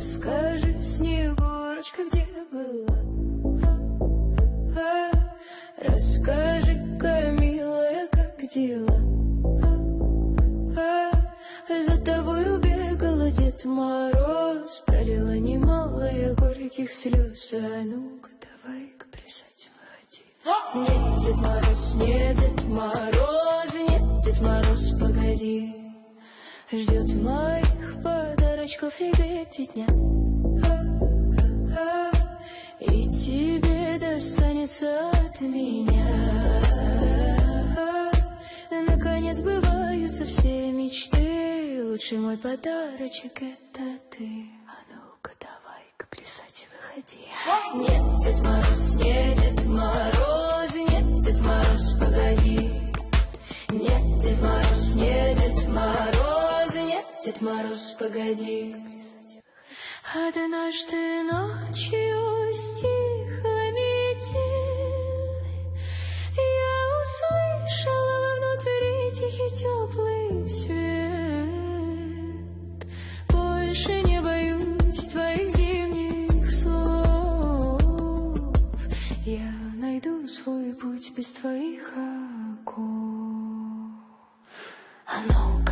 Скажи, Снегурочка, где была? Расскажи-ка, милая, как дела? За тобою бегала Дед Мороз, пролила немалое горьких слез. А ну-ка, давай-ка плясать выходи. Нет, Дед Мороз, нет, Дед Мороз, нет, Дед Мороз, погоди. Ждет моих подарочков ребятня, и тебе достанется от меня. Наконец сбываются все мечты, лучший мой подарочек — это ты. А ну-ка, давай-ка плясать выходи. Нет, Дед Мороз, нет, Дед Мороз, нет, Дед Мороз, погоди. Нет, Дед Мороз, нет, Дед Мороз, нет, Дед Мороз, погоди. Однажды ночью стихла метель, я услышала вовнутри тихий теплый свет. Больше не боюсь твоих зимних слов, я найду свой путь без твоих оков. А ну